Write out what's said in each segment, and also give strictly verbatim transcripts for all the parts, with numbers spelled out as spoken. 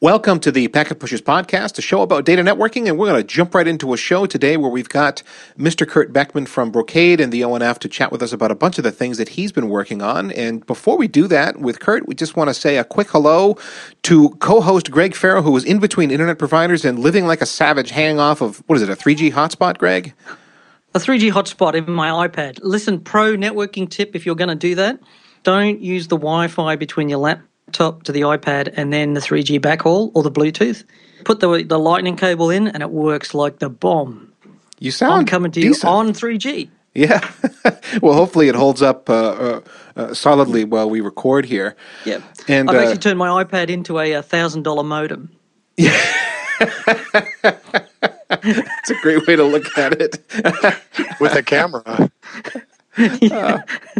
Welcome to the Packet Pushers Podcast, a show about data networking, and we're going to jump right into a show today where we've got Mister Kurt Beckman from Brocade and the O N F to chat with us about a bunch of the things that he's been working on. And before we do that with Kurt, we just want to say a quick hello to co-host Greg Farrell, who was in between internet providers and living like a savage, hanging off of, what is it, a three G hotspot, Greg? A three G hotspot in my iPad. Listen, pro networking tip, if you're going to do that, don't use the Wi-Fi between your laptop to the iPad and then the three G backhaul or the Bluetooth. Put the the lightning cable in and it works like the bomb. You sound I'm coming to decent. you on three G. Yeah. Well, hopefully it holds up uh, uh, uh, solidly while we record here. Yeah. And I've uh, actually turned my iPad into a one thousand dollars modem. Yeah. It's a great way to look at it. With a camera. Yeah. Uh,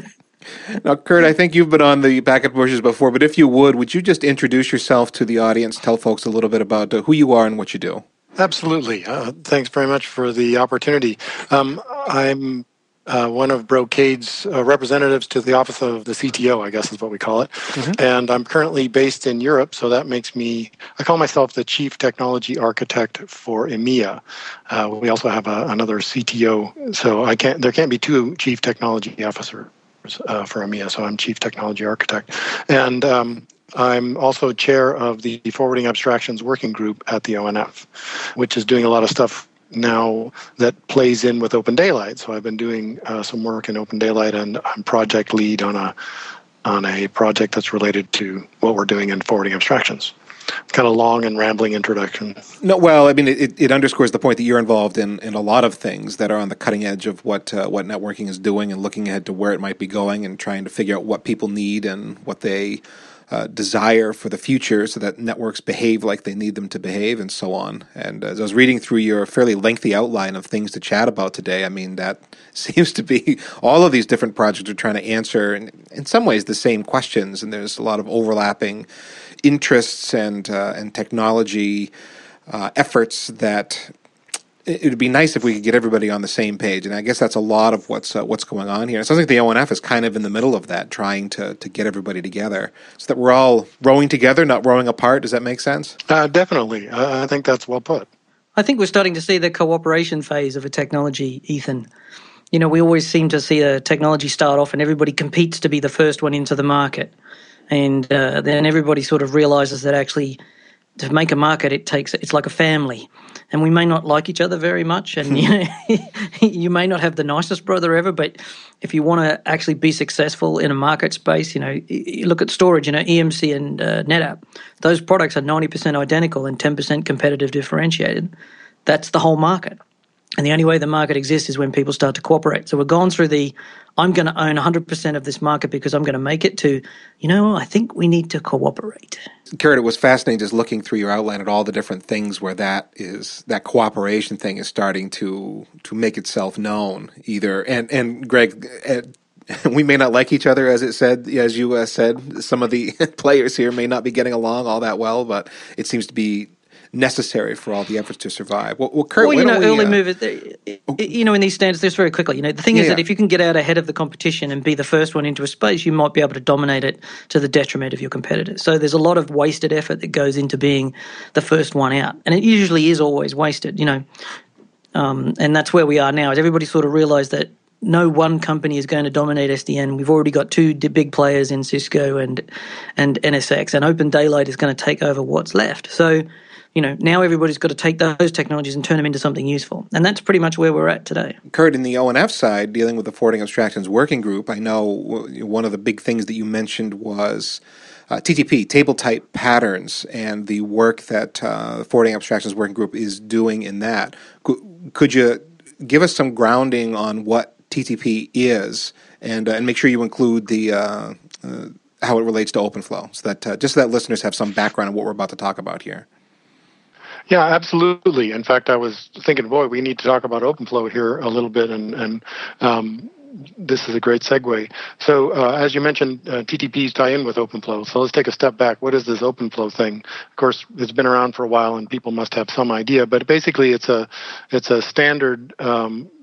Now, Kurt, I think you've been on the Packet Pushers before, but if you would, would you just introduce yourself to the audience, tell folks a little bit about uh, who you are and what you do? Absolutely. Uh, thanks very much for the opportunity. Um, I'm uh, one of Brocade's uh, representatives to the Office of the C T O, I guess is what we call it. Mm-hmm. And I'm currently based in Europe, so that makes me, I call myself the Chief Technology Architect for EMEA. Uh, we also have a, another C T O, so I can't. there can't be two Chief Technology Officers. Uh, for EMEA, so I'm Chief Technology Architect. And um, I'm also chair of the Forwarding Abstractions Working Group at the O N F, which is doing a lot of stuff now that plays in with Open Daylight. So I've been doing uh, some work in Open Daylight, and I'm project lead on a on a project that's related to what we're doing in forwarding abstractions. Kind of long and rambling introduction. No, well, I mean, it, it underscores the point that you're involved in, in a lot of things that are on the cutting edge of what uh, what networking is doing and looking ahead to where it might be going and trying to figure out what people need and what they uh, desire for the future so that networks behave like they need them to behave and so on. And as I was reading through your fairly lengthy outline of things to chat about today, I mean, that seems to be all of these different projects are trying to answer, in, in some ways, the same questions, and there's a lot of overlapping interests and uh, and technology uh, efforts that it would be nice if we could get everybody on the same page. And I guess that's a lot of what's uh, what's going on here. It sounds like the O N F is kind of in the middle of that, trying to to get everybody together so that we're all rowing together, not rowing apart. Does that make sense? Uh, definitely. Uh, I think that's well put. I think we're starting to see the cooperation phase of a technology, Ethan. You know, we always seem to see a technology start off and everybody competes to be the first one into the market. And uh, then everybody sort of realizes that actually to make a market, it takes it's like a family. And we may not like each other very much. And you know, you may not have the nicest brother ever, but if you want to actually be successful in a market space, you know, you look at storage, you know, E M C and uh, NetApp. Those products are ninety percent identical and ten percent competitive differentiated. That's the whole market. And the only way the market exists is when people start to cooperate. So we've gone through the, I'm going to own one hundred percent of this market because I'm going to make it, to, you know, I think we need to cooperate. Kurt, it was fascinating just looking through your outline at all the different things where that is, that cooperation thing is starting to to make itself known either. And, and Greg, uh, we may not like each other, as it said, as you uh, said, some of the players here may not be getting along all that well, but it seems to be necessary for all the efforts to survive. Well, well Kurt, well you know, we, early uh, movers, you know, in these standards, just very quickly, you know, the thing yeah, is yeah. that if you can get out ahead of the competition and be the first one into a space, you might be able to dominate it to the detriment of your competitors. So there's a lot of wasted effort that goes into being the first one out. And it usually is always wasted, you know. Um, and that's where we are now, is everybody sort of realized that no one company is going to dominate S D N. We've already got two big players in Cisco and and N S X, and Open Daylight is going to take over what's left. So, you know, now everybody's got to take those technologies and turn them into something useful. And that's pretty much where we're at today. Kurt, in the O N F side, dealing with the Forwarding Abstractions Working Group, I know one of the big things that you mentioned was uh, T T P, table type patterns, and the work that uh, the Forwarding Abstractions Working Group is doing in that. Could, could you give us some grounding on what T T P is, and uh, and make sure you include the uh, uh, how it relates to OpenFlow, so that uh, just so that listeners have some background on what we're about to talk about here. Yeah, absolutely. In fact, I was thinking, boy, we need to talk about OpenFlow here a little bit, and and um, this is a great segue. So, uh, as you mentioned, uh, T T Ps tie in with OpenFlow. So let's take a step back. What is this OpenFlow thing? Of course, it's been around for a while, and people must have some idea. But basically, it's a it's a standard um,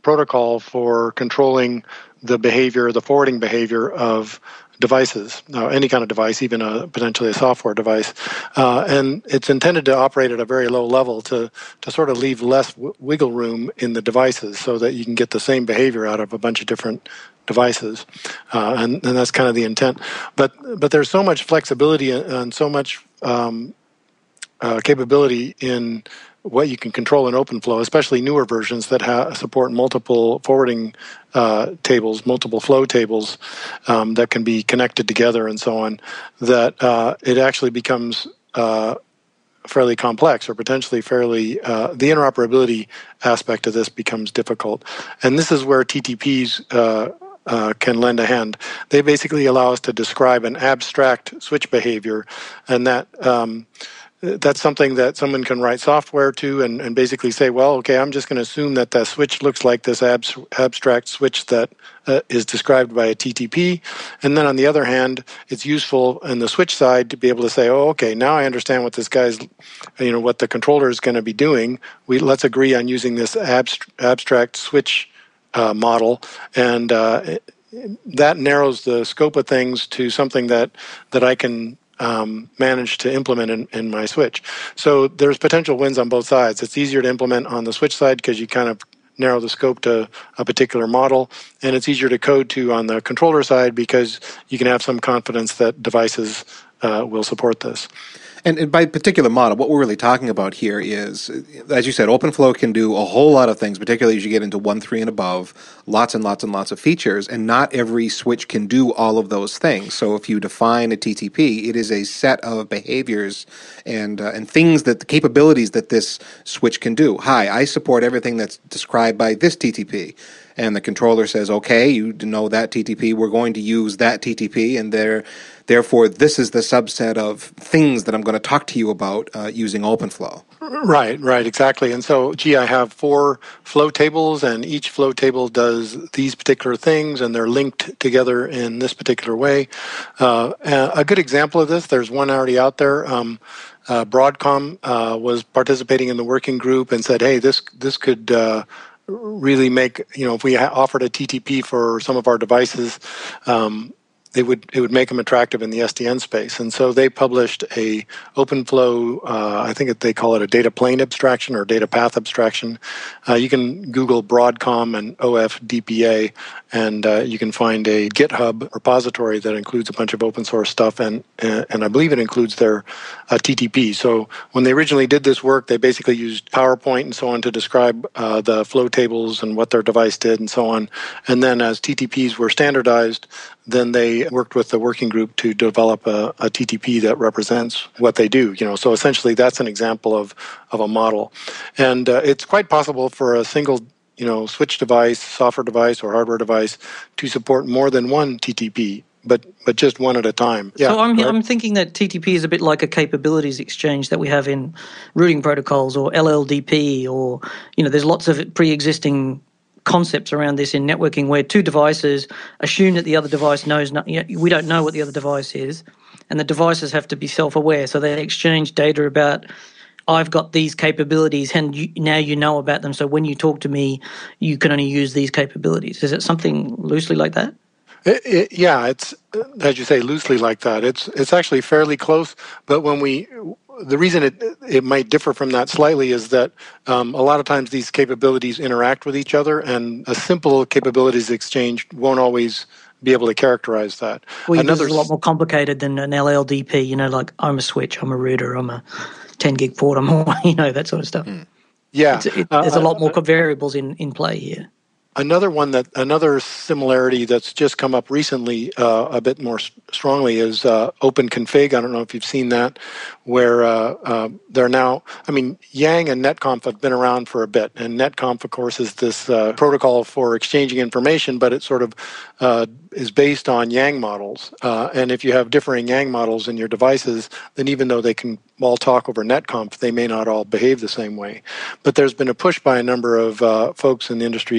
protocol for controlling the behavior, the forwarding behavior of devices, uh, any kind of device, even a potentially a software device. Uh, and it's intended to operate at a very low level to, to sort of leave less w- wiggle room in the devices so that you can get the same behavior out of a bunch of different devices. Uh, and, and that's kind of the intent. But but there's so much flexibility and, and so much um, uh, capability in what you can control in OpenFlow, especially newer versions that ha- support multiple forwarding uh, tables, multiple flow tables um, that can be connected together and so on, that uh, it actually becomes uh, fairly complex or potentially fairly, uh, the interoperability aspect of this becomes difficult. And this is where T T Ps uh, uh, can lend a hand. They basically allow us to describe an abstract switch behavior, and that um, that's something that someone can write software to and, and basically say, well, okay, I'm just going to assume that the switch looks like this abs- abstract switch that uh, is described by a T T P. And then on the other hand, it's useful on the switch side to be able to say, oh, okay, now I understand what this guy's, you know, what the controller is going to be doing. We let's agree on using this abst- abstract switch uh, model, and uh, that narrows the scope of things to something that that I can Um, managed to implement in, in my switch. So there's potential wins on both sides. It's easier to implement on the switch side because you kind of narrow the scope to a particular model, and it's easier to code to on the controller side because you can have some confidence that devices uh, will support this. And, and by particular model, what we're really talking about here is, as you said, OpenFlow can do a whole lot of things, particularly as you get into one point three and above, lots and lots and lots of features, and not every switch can do all of those things. So if you define a T T P, it is a set of behaviors and uh, and things that the capabilities that this switch can do. Hi, I support everything that's described by this T T P. And the controller says, okay, you know that T T P, we're going to use that T T P, and there, therefore this is the subset of things that I'm going to talk to you about uh, using OpenFlow. Right, right, exactly. And so, gee, I have four flow tables, and each flow table does these particular things, and they're linked together in this particular way. Uh, a good example of this, there's one already out there. Um, uh, Broadcom uh, was participating in the working group and said, hey, this this could uh, really make, you know, if we offered a T T P for some of our devices, um, it would it would make them attractive in the S D N space. And so they published a OpenFlow, uh, I think they call it a data plane abstraction or data path abstraction. Uh, you can Google Broadcom and O F D P A, and uh, you can find a GitHub repository that includes a bunch of open source stuff, and and I believe it includes their uh, T T P. So when they originally did this work, they basically used PowerPoint and so on to describe uh, the flow tables and what their device did and so on. And then as T T Ps were standardized, then they worked with the working group to develop a, a T T P that represents what they do. You know, so essentially that's an example of of a model, and uh, it's quite possible for a single, you know, switch device, software device, or hardware device to support more than one T T P, but but just one at a time. Yeah, so I'm I'm thinking that T T P is a bit like a capabilities exchange that we have in routing protocols or L L D P, or, you know, there's lots of pre-existing concepts around this in networking where two devices assume that the other device knows not, you know, we don't know what the other device is, and the devices have to be self-aware, so they exchange data about, I've got these capabilities and you, now you know about them, so when you talk to me you can only use these capabilities. Is it something loosely like that? It, it, yeah, it's, as you say, loosely like that. It's it's actually fairly close, but when we the reason it it might differ from that slightly is that um, a lot of times these capabilities interact with each other, and a simple capabilities exchange won't always be able to characterize that. Well, this Another is a lot more complicated than an L L D P. You know, like I'm a switch, I'm a router, I'm a ten gig port, I'm a, you know, that sort of stuff. Mm. Yeah, it's, it, uh, there's a lot more variables in in play here. Another one that another similarity that's just come up recently uh, a bit more strongly is uh, OpenConfig. I don't know if you've seen that, where uh, uh, they're now. I mean, Yang and NetConf have been around for a bit, and NetConf, of course, is this uh, protocol for exchanging information, but it sort of uh, is based on Yang models. Uh, and if you have differing Yang models in your devices, then even though they can all talk over NetConf, they may not all behave the same way. But there's been a push by a number of uh, folks in the industry. Um,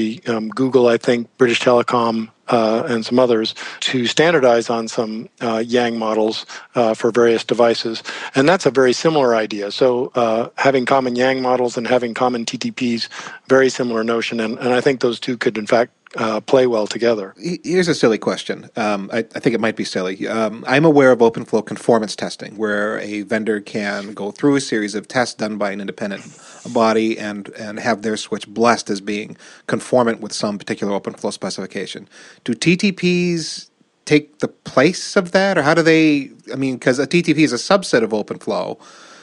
um, Google, I think, British Telecom, uh, and some others to standardize on some uh, Yang models uh, for various devices. And that's a very similar idea. So uh, having common Yang models and having common T T Ps, very similar notion. And, and I think those two could, in fact, Uh, play well together. Here's a silly question. Um, I, I think it might be silly. Um, I'm aware of OpenFlow conformance testing, where a vendor can go through a series of tests done by an independent body and, and have their switch blessed as being conformant with some particular OpenFlow specification. Do T T Ps take the place of that, or how do they? I mean, because a T T P is a subset of OpenFlow.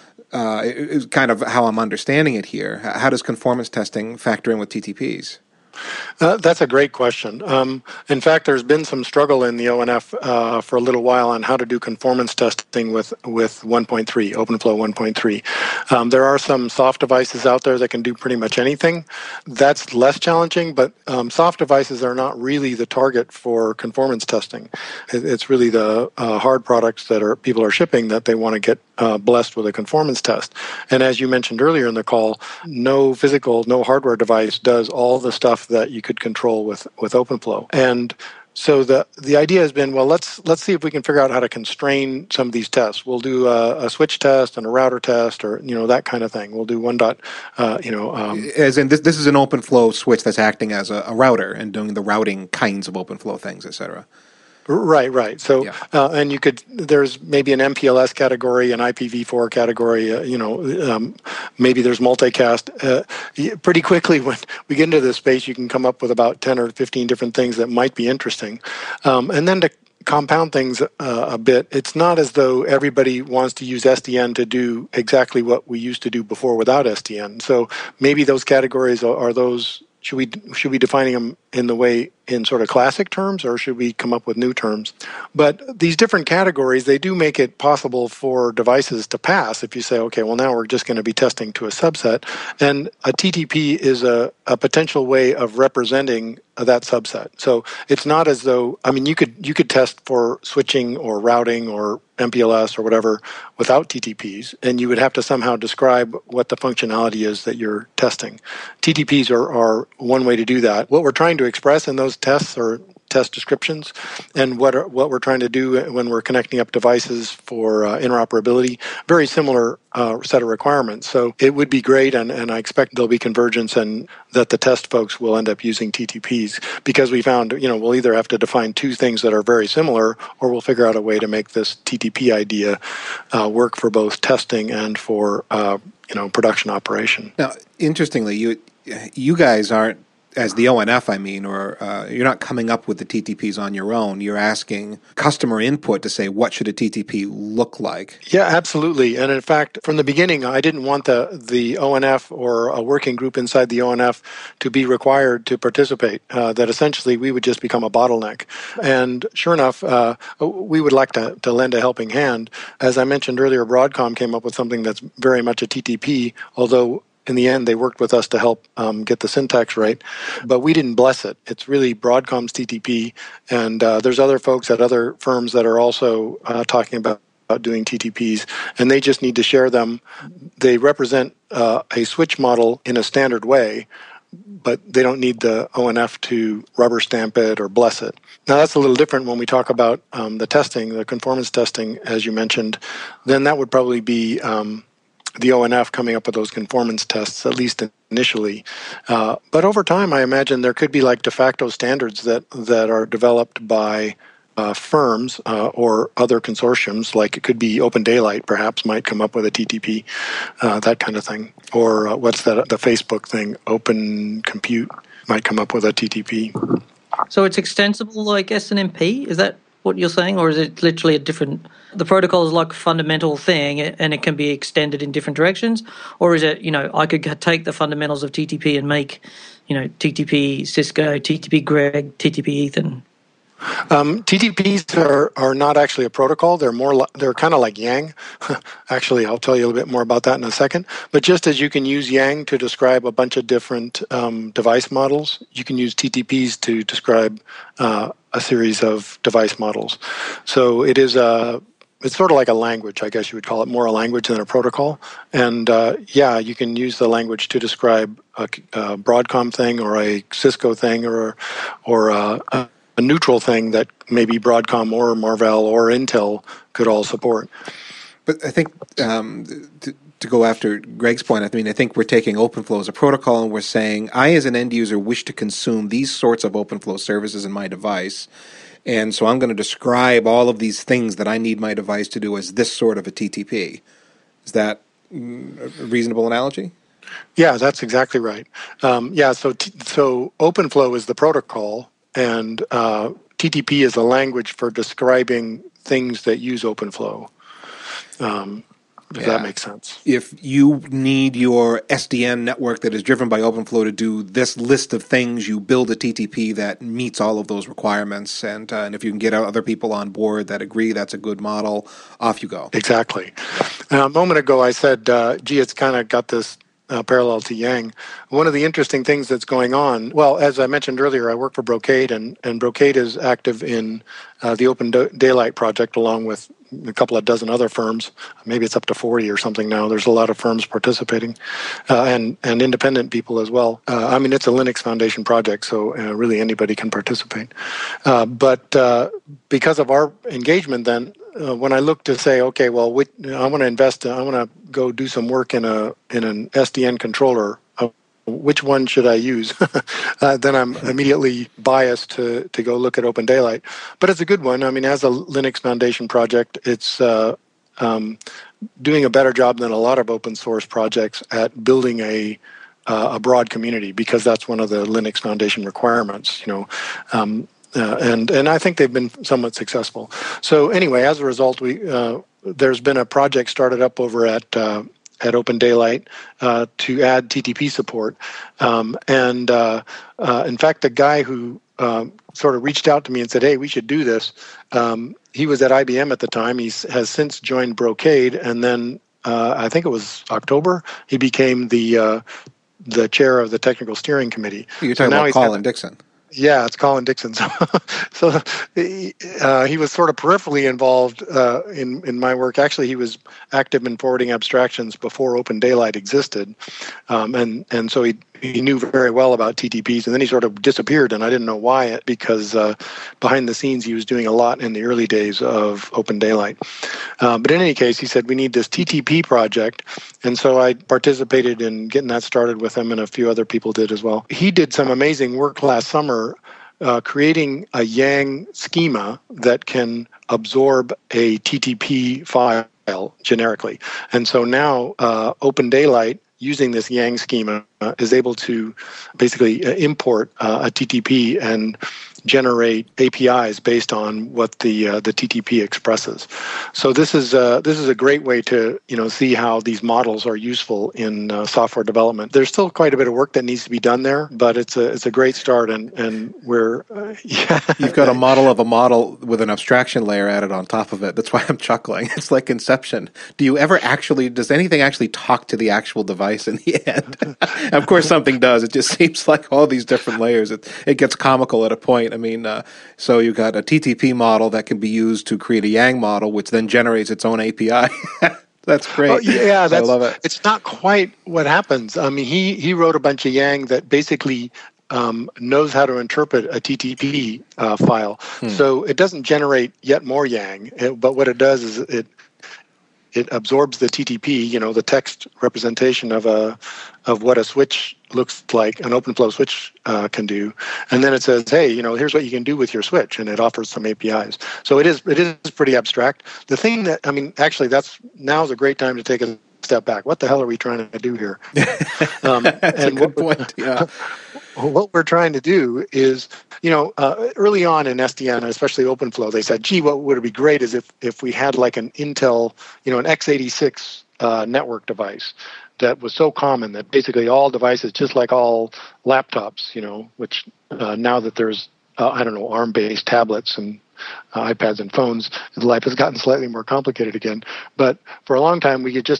Uh, is kind of how I'm understanding it here. How does conformance testing factor in with T T Ps? Uh, that's a great question. Um, in fact, there's been some struggle in the O N F uh, for a little while on how to do conformance testing with, with one point three, OpenFlow one point three. Um, there are some soft devices out there that can do pretty much anything. That's less challenging, but um, soft devices are not really the target for conformance testing. It, it's really the uh, hard products that are people are shipping that they want to get uh, blessed with a conformance test. And as you mentioned earlier in the call, no physical, no hardware device does all the stuff that you could control with, with OpenFlow. And so the the idea has been, well, let's let's see if we can figure out how to constrain some of these tests. We'll do a, a switch test and a router test, or you know that kind of thing. We'll do one dot, uh, you know, um, as in this this is an OpenFlow switch that's acting as a, a router and doing the routing kinds of OpenFlow things, et cetera. Right, right. So, yeah. uh, and you could, there's maybe an M P L S category, an I P v four category, uh, you know, um, maybe there's multicast. Uh, pretty quickly, when we get into this space, you can come up with about ten or fifteen different things that might be interesting. Um, and then to compound things uh, a bit, it's not as though everybody wants to use S D N to do exactly what we used to do before without S D N. So maybe those categories are, are those, should we, should we be defining them in the way, in sort of classic terms, or should we come up with new terms? But these different categories, they do make it possible for devices to pass if you say, okay, well, now we're just going to be testing to a subset. And a T T P is a, a potential way of representing that subset. So it's not as though, I mean, you could you could test for switching or routing or M P L S or whatever without T T Ps, and you would have to somehow describe what the functionality is that you're testing. T T Ps are, are one way to do that. What we're trying to express in those tests or test descriptions, and what are, what we're trying to do when we're connecting up devices for uh, interoperability, very similar uh, set of requirements. So it would be great, and, and I expect there'll be convergence and that the test folks will end up using T T Ps, because we found, you know, we'll either have to define two things that are very similar, or we'll figure out a way to make this T T P idea uh, work for both testing and for, uh, you know, production operation. Now, interestingly, you you guys aren't, as the O N F, I mean, or uh, you're not coming up with the T T Ps on your own. You're asking customer input to say, what should a T T P look like? Yeah, absolutely. And in fact, from the beginning, I didn't want the, the O N F or a working group inside the O N F to be required to participate, uh, that essentially we would just become a bottleneck. And sure enough, uh, we would like to, to lend a helping hand. As I mentioned earlier, Broadcom came up with something that's very much a T T P, although in the end, they worked with us to help um, get the syntax right, but we didn't bless it. It's really Broadcom's T T P, and uh, there's other folks at other firms that are also uh, talking about, about doing T T Ps, and they just need to share them. They represent uh, a switch model in a standard way, but they don't need the O N F to rubber stamp it or bless it. Now, that's a little different when we talk about um, the testing, the conformance testing, as you mentioned. Then that would probably be Um, the O N F coming up with those conformance tests, at least initially. Uh, but over time, I imagine there could be like de facto standards that, that are developed by uh, firms uh, or other consortiums, like it could be Open Daylight, perhaps, might come up with a T T P, uh, that kind of thing. Or uh, what's that, the Facebook thing, Open Compute, might come up with a T T P. So it's extensible like S N M P? Is that what you're saying, or is it literally a different, the protocol is like a fundamental thing and it can be extended in different directions? Or is it, you know, I could take the fundamentals of T T P and make, you know, T T P Cisco, T T P Greg, T T P Ethan? Um, T T Ps are, are not actually a protocol. They're more li- they're kind of like Yang. Actually, I'll tell you a little bit more about that in a second. But just as you can use Yang to describe a bunch of different um, device models, you can use T T Ps to describe uh, a series of device models. So it is a it's sort of like a language, I guess you would call it, more a language than a protocol. And uh, yeah, you can use the language to describe a, a Broadcom thing or a Cisco thing or or a, a, a neutral thing that maybe Broadcom or Marvell or Intel could all support. But I think um, to, to go after Greg's point, I mean, I think we're taking OpenFlow as a protocol and we're saying, I as an end user wish to consume these sorts of OpenFlow services in my device. And so I'm going to describe all of these things that I need my device to do as this sort of a T T P. Is that a reasonable analogy? Yeah, that's exactly right. Um, yeah, so t- so OpenFlow is the protocol, and uh, T T P is a language for describing things that use OpenFlow. Um, if Yeah. that makes sense. If you need your S D N network that is driven by OpenFlow to do this list of things, you build a T T P that meets all of those requirements. And, uh, and if you can get other people on board that agree that's a good model, off you go. Exactly. Now, a moment ago, I said, uh, gee, it's kind of got this uh, parallel to Yang. One of the interesting things that's going on, well, as I mentioned earlier, I work for Brocade, and, and Brocade is active in uh, the Open Daylight project along with a couple of dozen other firms. Maybe it's up to forty or something now. There's a lot of firms participating, uh, and and independent people as well. Uh, I mean, it's a Linux Foundation project, so uh, really anybody can participate. Uh, but uh, because of our engagement, then uh, when I look to say, okay, well, which, I want to invest, I want to go do some work in a in an S D N controller. Uh, which one should I use? uh, then I'm immediately biased to, to go look at Open Daylight. But it's a good one. I mean, as a Linux Foundation project, it's uh, um, doing a better job than a lot of open source projects at building a uh, a broad community, because that's one of the Linux Foundation requirements. You know. Um, uh, and and I think they've been somewhat successful. So anyway, as a result, we uh, there's been a project started up over at uh, at Open Daylight uh, to add T T P support. Um, and uh, uh, in fact, the guy who um, sort of reached out to me and said, hey, we should do this, um, he was at I B M at the time. He has since joined Brocade. And then uh, I think it was October, he became the uh, the chair of the technical steering committee. You're talking so about Colin Dixon. Yeah, it's Colin Dixon. So, so uh, he was sort of peripherally involved uh, in in my work. Actually, he was active in forwarding abstractions before Open Daylight existed, um, and and so he he knew very well about T T Ps. And then he sort of disappeared, and I didn't know why. Because uh, behind the scenes, he was doing a lot in the early days of Open Daylight. Uh, but in any case, he said we need this T T P project, and so I participated in getting that started with him, and a few other people did as well. He did some amazing work last summer. Uh, creating a Yang schema that can absorb a T T P file generically. And so now uh, Open Daylight, using this Yang schema, uh, is able to basically uh, import uh, a T T P and generate A P Is based on what the uh, the T T P expresses. So this is uh, this is a great way to you know see how these models are useful in uh, software development. There's still quite a bit of work that needs to be done there, but it's a it's a great start, and and we're uh, yeah. You've got a model of a model with an abstraction layer added on top of it. That's why I'm chuckling. It's like Inception. Do you ever actually? Does anything actually talk to the actual device in the end? Of course, something does. It just seems like all these different layers. It it gets comical at a point. I mean, uh, so you've got a T T P model that can be used to create a Yang model, which then generates its own A P I. That's great. Oh, yeah, that's, I love it. It's not quite what happens. I mean, he, he wrote a bunch of Yang that basically um, knows how to interpret a T T P uh, file. Hmm. So it doesn't generate yet more Yang, it, but what it does is it it absorbs the T T P, you know, the text representation of a of what a switch looks like, an OpenFlow switch uh, can do, and then it says, hey, you know, here's what you can do with your switch, and it offers some A P Is. So it is it is pretty abstract. The thing that, I mean, actually, that's now is a great time to take a step back. What the hell are we trying to do here? Um, that's and a good what, point. Yeah. What we're trying to do is, you know, uh, early on in S D N, especially OpenFlow, they said, gee, what would be great is if, if we had like an Intel, you know, an x eighty-six uh, network device that was so common that basically all devices, just like all laptops, you know, which uh, now that there's, uh, I don't know, ARM-based tablets and uh, iPads and phones, life has gotten slightly more complicated again. But for a long time, we could just all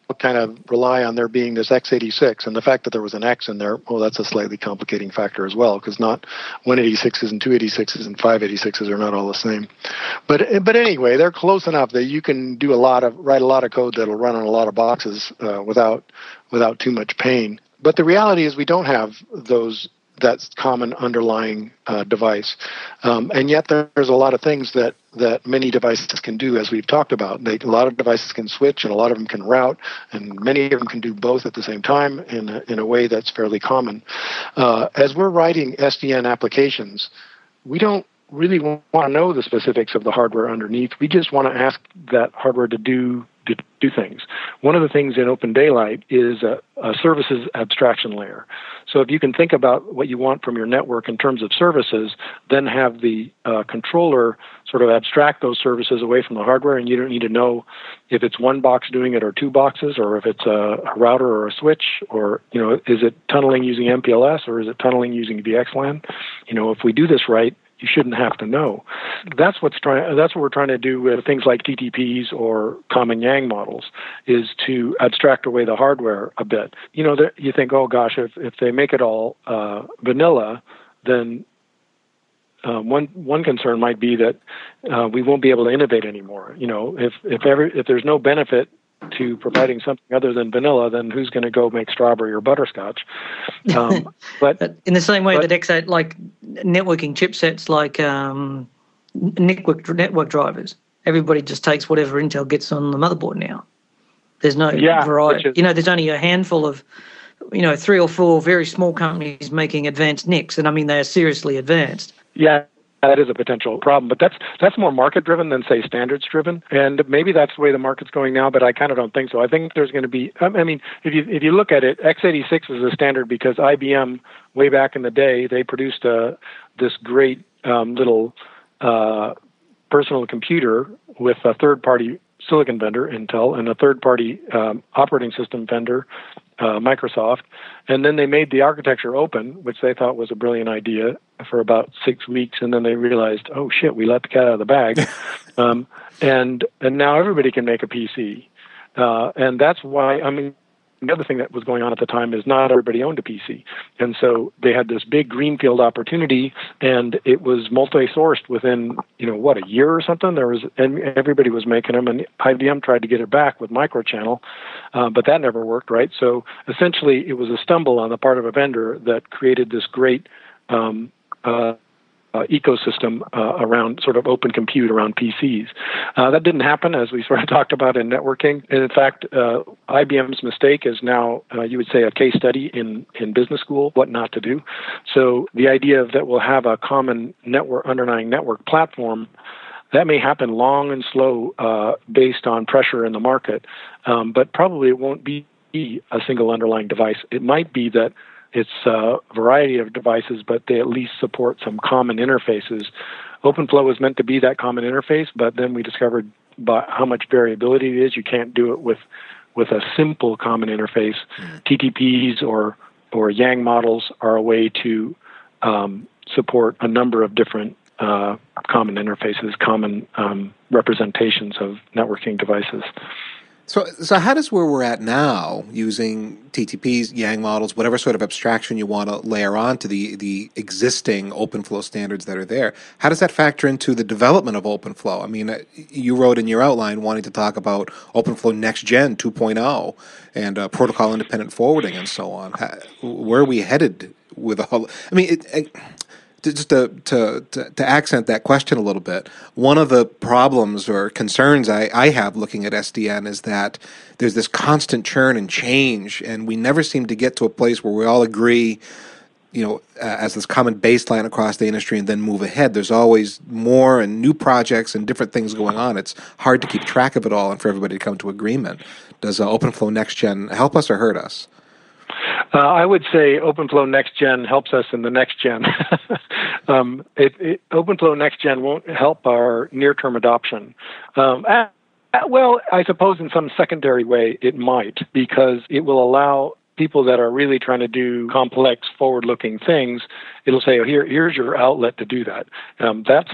kind of rely on there being this x eighty-six, and the fact that there was an X in there, well, that's a slightly complicating factor as well, because not one eighty-sixes and two eighty-sixes and five eighty-sixes are not all the same. But but anyway, they're close enough that you can do a lot of write a lot of code that'll run on a lot of boxes uh, without without too much pain. But the reality is we don't have those that common underlying uh, device. Um, and yet there's a lot of things that, that many devices can do, as we've talked about. They, a lot of devices can switch, and a lot of them can route, and many of them can do both at the same time in a, in a way that's fairly common. Uh, as we're writing S D N applications, we don't really want to know the specifics of the hardware underneath. We just want to ask that hardware to do to do things. One of the things in Open Daylight is a, a services abstraction layer. So if you can think about what you want from your network in terms of services, then have the uh, controller sort of abstract those services away from the hardware, and you don't need to know if it's one box doing it or two boxes, or if it's a, a router or a switch, or, you know, is it tunneling using M P L S or is it tunneling using V X LAN? You know, if we do this right, you shouldn't have to know. That's what's trying. That's what we're trying to do with things like T T Ps or common Yang models, is to abstract away the hardware a bit. You know, there, you think, oh gosh, if if they make it all uh, vanilla, then uh, one one concern might be that uh, we won't be able to innovate anymore. You know, if if every if there's no benefit to providing something other than vanilla, then who's going to go make strawberry or butterscotch? Um, but in the same way but, that X eight, like networking chipsets, like um, network network drivers, everybody just takes whatever Intel gets on the motherboard now. There's no yeah, variety. Is, you know, there's only a handful of, you know, three or four very small companies making advanced N I Cs, and I mean they are seriously advanced. Yeah. That is a potential problem, but that's that's more market-driven than, say, standards-driven, and maybe that's the way the market's going now, but I kind of don't think so. I think there's going to be, I mean, if you if you look at it, x eighty-six is a standard because I B M, way back in the day, they produced a, this great um, little uh, personal computer with a third-party silicon vendor, Intel, and a third-party um, operating system vendor, uh, Microsoft, and then they made the architecture open, which they thought was a brilliant idea, for about six weeks, and then they realized, oh shit, we let the cat out of the bag, um, and and now everybody can make a P C, uh, and that's why, I mean, the other thing that was going on at the time is not everybody owned a P C, and so they had this big greenfield opportunity, and it was multi-sourced within, you know, what, a year or something. There was, and everybody was making them, and I B M tried to get it back with Microchannel, uh, but that never worked, right? So essentially, it was a stumble on the part of a vendor that created this great um, uh, Uh, ecosystem uh, around sort of open compute around P Cs. Uh, that didn't happen, as we sort of talked about in networking. And in fact, uh, I B M's mistake is now, uh, you would say, a case study in, in business school, what not to do. So the idea that we'll have a common network, underlying network platform, that may happen long and slow uh, based on pressure in the market, um, but probably it won't be a single underlying device. It might be that it's a variety of devices, but they at least support some common interfaces. OpenFlow was meant to be that common interface, but then we discovered by how much variability it is. You can't do it with with a simple common interface. Mm. T T Ps or or Yang models are a way to um, support a number of different uh, common interfaces, common um, representations of networking devices. So, so how does where we're at now, using T T Ps, Yang models, whatever sort of abstraction you want to layer on to the, the existing OpenFlow standards that are there, how does that factor into the development of OpenFlow? I mean, you wrote in your outline wanting to talk about OpenFlow Next Gen two point oh and uh, protocol independent forwarding and so on. How, where are we headed with all? I mean, it, it, just to, to, to, to accent that question a little bit, one of the problems or concerns I, I have looking at S D N is that there's this constant churn and change, and we never seem to get to a place where we all agree, you know, uh, as this common baseline across the industry and then move ahead. There's always more and new projects and different things going on. It's hard to keep track of it all and for everybody to come to agreement. Does uh, OpenFlow Next Gen help us or hurt us? Uh, I would say OpenFlow Next Gen helps us in the next gen. um, it, it, OpenFlow Next Gen won't help our near-term adoption. Um, at, at, well, I suppose in some secondary way it might, because it will allow people that are really trying to do complex, forward-looking things. It'll say, oh, here, here's your outlet to do that. Um, that stuff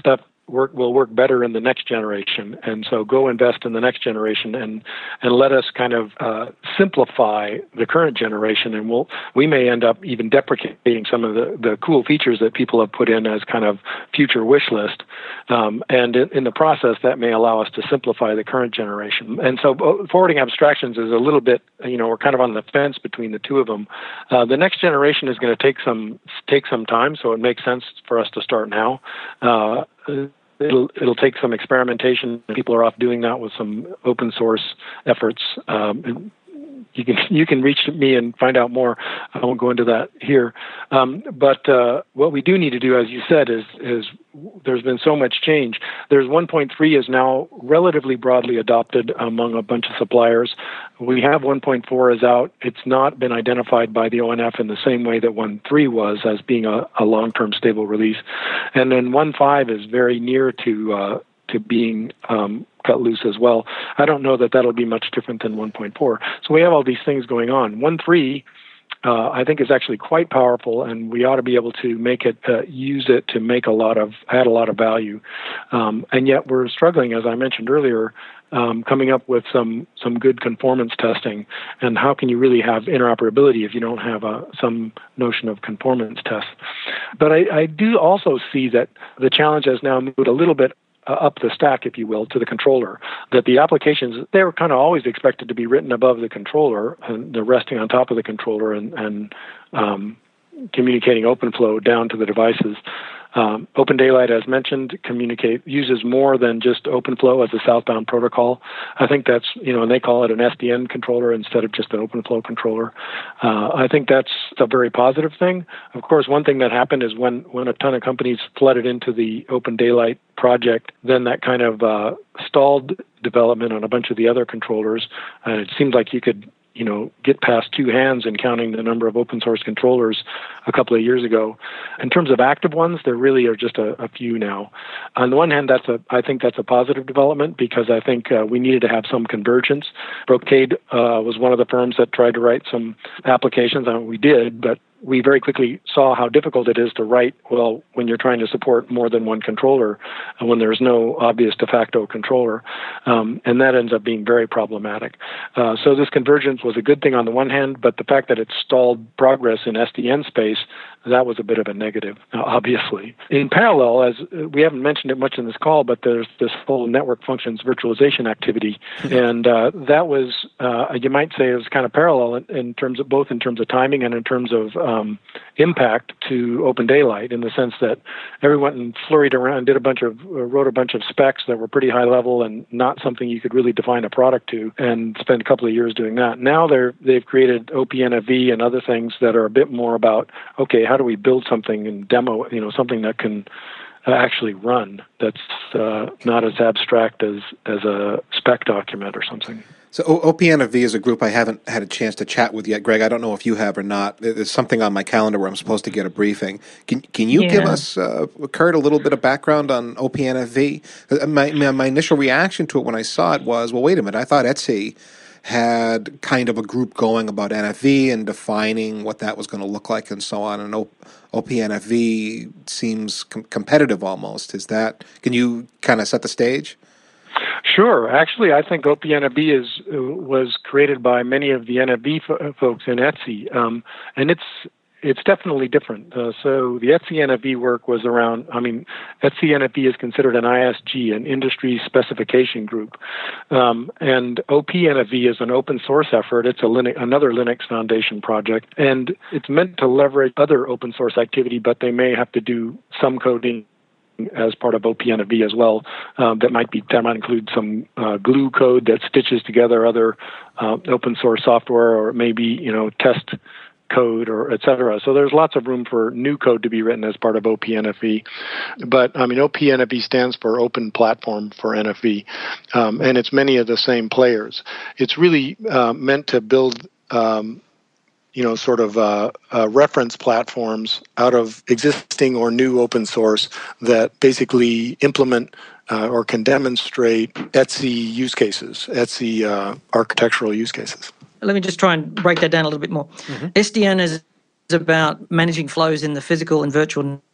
work will work better in the next generation. And so go invest in the next generation and and let us kind of uh, simplify the current generation. And we'll we may end up even deprecating some of the, the cool features that people have put in as kind of future wish list. Um, and in, in the process, that may allow us to simplify the current generation. And so forwarding abstractions is a little bit, you know, we're kind of on the fence between the two of them. Uh, the next generation is going to take some take some time, so it makes sense for us to start now. Uh, it'll it'll take some experimentation. People are off doing that with some open source efforts. Um, you can you can reach me and find out more. I won't go into that here. Um, but uh, what we do need to do, as you said, is is there's been so much change. There's one point three is now relatively broadly adopted among a bunch of suppliers. We have one point four is out. It's not been identified by the O N F in the same way that one point three was as being a, a long-term stable release. And then one point five is very near to uh, to being um, cut loose as well. I don't know that that'll be much different than one point four. So we have all these things going on. one point three Uh, I think is actually quite powerful, and we ought to be able to make it, uh, use it to make a lot of, add a lot of value. Um, and yet we're struggling, as I mentioned earlier, um, coming up with some, some good conformance testing. And how can you really have interoperability if you don't have a, some notion of conformance tests? But I, I do also see that the challenge has now moved a little bit Uh, up the stack, if you will, to the controller, that the applications, they were kind of always expected to be written above the controller, and they're resting on top of the controller and, and um, communicating OpenFlow down to the devices. Um, Open Daylight, as mentioned, communicate uses more than just OpenFlow as a southbound protocol. I think that's, you know, and they call it an S D N controller instead of just an OpenFlow controller. Uh, I think that's a very positive thing. Of course, one thing that happened is when, when a ton of companies flooded into the Open Daylight project, then that kind of uh, stalled development on a bunch of the other controllers. And it seemed like you could, you know, get past two hands in counting the number of open source controllers a couple of years ago. In terms of active ones, there really are just a, a few now. On the one hand, that's a, I think that's a positive development because I think uh, we needed to have some convergence. Brocade uh, was one of the firms that tried to write some applications, and we did, but we very quickly saw how difficult it is to write, well, when you're trying to support more than one controller, and when there's no obvious de facto controller, um, and that ends up being very problematic. Uh, so this convergence was a good thing on the one hand, but the fact that it stalled progress in S D N space, that was a bit of a negative, uh, obviously. In parallel, as uh, we haven't mentioned it much in this call, but there's this whole network functions virtualization activity, and uh, that was, uh, you might say, it was kind of parallel in, in terms of both in terms of timing and in terms of um, impact to Open Daylight, in the sense that everyone flurried around, did a bunch of, uh, wrote a bunch of specs that were pretty high level and not something you could really define a product to, and spend a couple of years doing that. Now they're they've created O P N F V and other things that are a bit more about, okay, how do we build something and demo, you know, something that can uh, actually run, that's uh, not as abstract as, as a spec document or something. So O P N F V is a group I haven't had a chance to chat with yet. Greg, I don't know if you have or not. There's something on my calendar where I'm supposed to get a briefing. Can can you yeah. give us, uh, Kurt, a little bit of background on O P N F V? My, my my initial reaction to it when I saw it was, well, wait a minute, I thought Etsy had kind of a group going about N F V and defining what that was going to look like and so on. And O P N F V seems com- competitive almost. Is that? Can you kind of set the stage? Sure. Actually, I think O P N F V is uh, was created by many of the N F V fo- folks in Etsy, um, and it's it's definitely different. Uh, so the Etsy N F V work was around, I mean, Etsy N F V is considered an I S G, an industry specification group. Um, and O P N F V is an open source effort. It's a Linux, another Linux Foundation project. And it's meant to leverage other open source activity, but they may have to do some coding as part of O P N F V as well. Um, that might be that might include some uh, glue code that stitches together other uh, open source software, or maybe, you know, test code, or et cetera. So there's lots of room for new code to be written as part of O P N F V. But, I mean, O P N F V stands for Open Platform for N F V, um, and it's many of the same players. It's really uh, meant to build um, you know, sort of uh, uh, reference platforms out of existing or new open source that basically implement uh, or can demonstrate Etsy use cases, Etsy uh, architectural use cases. Let me just try and break that down a little bit more. Mm-hmm. S D N is about managing flows in the physical and virtual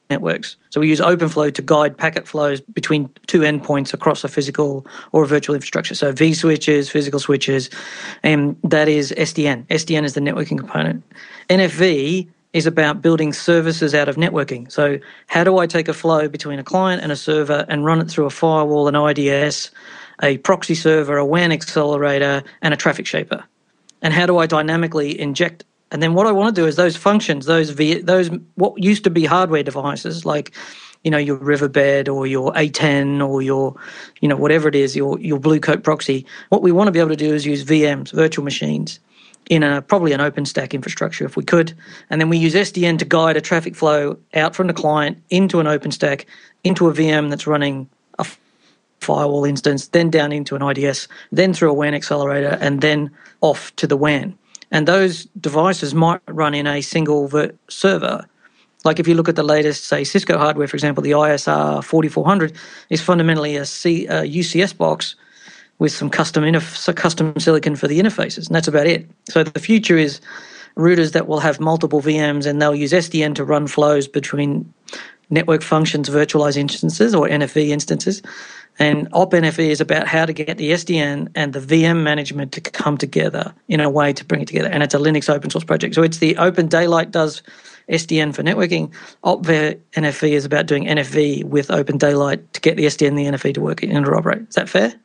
networks. So we use OpenFlow to guide packet flows between two endpoints across a physical or a virtual infrastructure. So vSwitches, physical switches, and that is S D N. S D N is the networking component. N F V is about building services out of networking. So how do I take a flow between a client and a server and run it through a firewall, an I D S, a proxy server, a W A N accelerator, and a traffic shaper? And how do I dynamically inject? And then what I want to do is those functions, those v, those what used to be hardware devices, like, you know, your Riverbed or your A ten or your, you know, whatever it is, your your Blue Coat proxy. What we want to be able to do is use V Ms, virtual machines, in a probably an OpenStack infrastructure if we could, and then we use S D N to guide a traffic flow out from the client into an OpenStack, into a V M that's running a firewall instance, then down into an I D S, then through a W A N accelerator, and then off to the W A N. And those devices might run in a single ver- server. Like if you look at the latest, say, Cisco hardware, for example, the I S R forty-four hundred is fundamentally a, C, a U C S box with some custom interf- custom silicon for the interfaces, and that's about it. So the future is routers that will have multiple V Ms, and they'll use S D N to run flows between network functions, virtualized instances, or N F V instances. And OpNFV is about how to get the S D N and the V M management to come together in a way to bring it together. And it's a Linux open source project. So it's the Open Daylight does S D N for networking. OpNFV is about doing N F V with Open Daylight to get the S D N and the N F V to work and interoperate. Is that fair?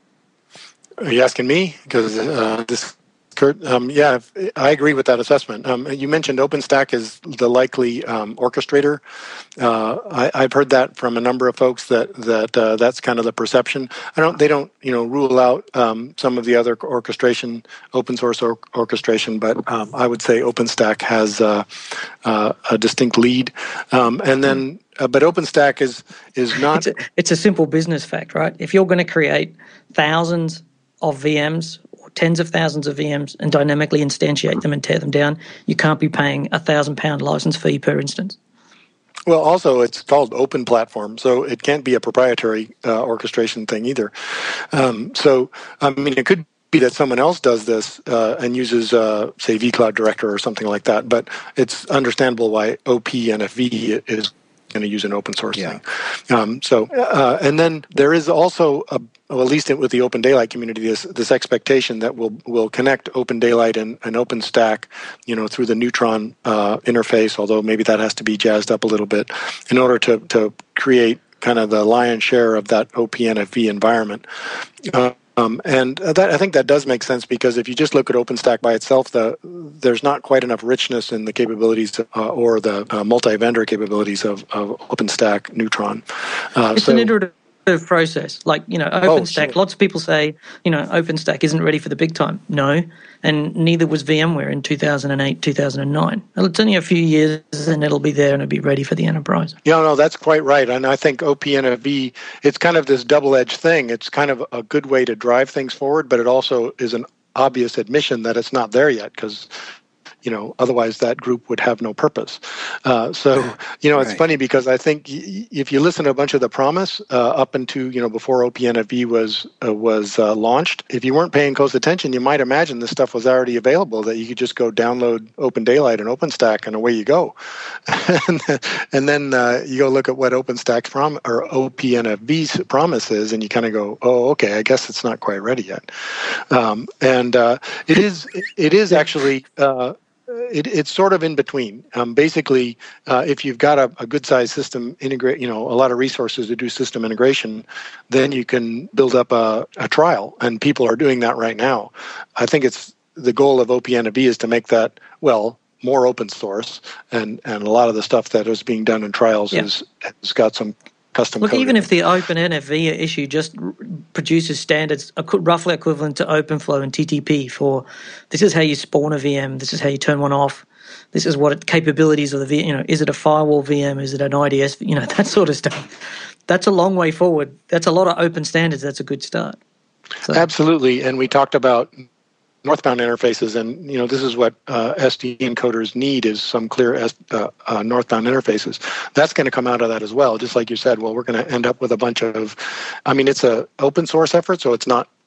Are you asking me? Because uh, this, Kurt, um, yeah, I agree with that assessment. Um, you mentioned OpenStack is the likely um, orchestrator. Uh, I, I've heard that from a number of folks that that uh, that's kind of the perception. I don't. They don't, you know, rule out um, some of the other orchestration, open source or, orchestration, but um, I would say OpenStack has uh, uh, a distinct lead. Um, and then, uh, but OpenStack is is not. It's a, it's a simple business fact, right? If you're going to create thousands of V Ms or tens of thousands of V Ms and dynamically instantiate them and tear them down, you can't be paying a thousand pound license fee per instance. Well, also it's called open platform, so it can't be a proprietary uh, orchestration thing either. Um, so, I mean, it could be that someone else does this uh, and uses, uh, say, vCloud Director or something like that, but it's understandable why OPNFV is going to use an open source yeah. thing. Um, so, uh, and then there is also, a, well, at least with the Open Daylight community, this this expectation that we'll we'll connect Open Daylight and, and OpenStack, you know, through the Neutron uh, interface. Although maybe that has to be jazzed up a little bit in order to to create kind of the lion's share of that OPNFV environment. Uh, Um, and that, I think that does make sense because if you just look at OpenStack by itself, the, there's not quite enough richness in the capabilities uh, or the uh, multi-vendor capabilities of, of OpenStack Neutron. Uh, it's so, an iterative process. Like, you know, OpenStack, oh, sure. Lots of people say, you know, OpenStack isn't ready for the big time. No, and neither was VMware in two thousand eight, two thousand nine. It's only a few years and it'll be there and it'll be ready for the enterprise. Yeah, no, that's quite right. And I think OPNFV, it's kind of this double-edged thing. It's kind of a good way to drive things forward, but it also is an obvious admission that it's not there yet because, you know, otherwise that group would have no purpose. Uh, so, you know, it's right. funny because I think y- if you listen to a bunch of the promise uh, up into, you know, before OPNFV was uh, was uh, launched, if you weren't paying close attention, you might imagine this stuff was already available, that you could just go download Open Daylight and OpenStack and away you go. and then, and then uh, you go look at what OpenStack's prom- or OPNFV's promise is, and you kind of go, oh, okay, I guess it's not quite ready yet. Um, and uh, it is, it is actually... Uh, It, it's sort of in between. Um, basically, uh, if you've got a, a good-sized system integrate, you know, a lot of resources to do system integration, then you can build up a, a trial, and people are doing that right now. I think it's the goal of OPNFV is to make that, well, more open source, and, and a lot of the stuff that is being done in trials yeah. is has got some custom Look, code. even if the OpenNFV issue just r- produces standards roughly equivalent to OpenFlow and T T P for this is how you spawn a V M, this is how you turn one off, this is what it, capabilities of the V M, you know, is it a firewall V M, is it an I D S, you know, that sort of stuff. That's a long way forward. That's a lot of open standards. That's a good start. So. Absolutely, and we talked about northbound interfaces, and you know this is what uh, S D encoders need is some clear uh, uh, northbound interfaces. That's going to come out of that as well. Just like you said, well, we're going to end up with a bunch of, I mean, it's a open source effort, so it's not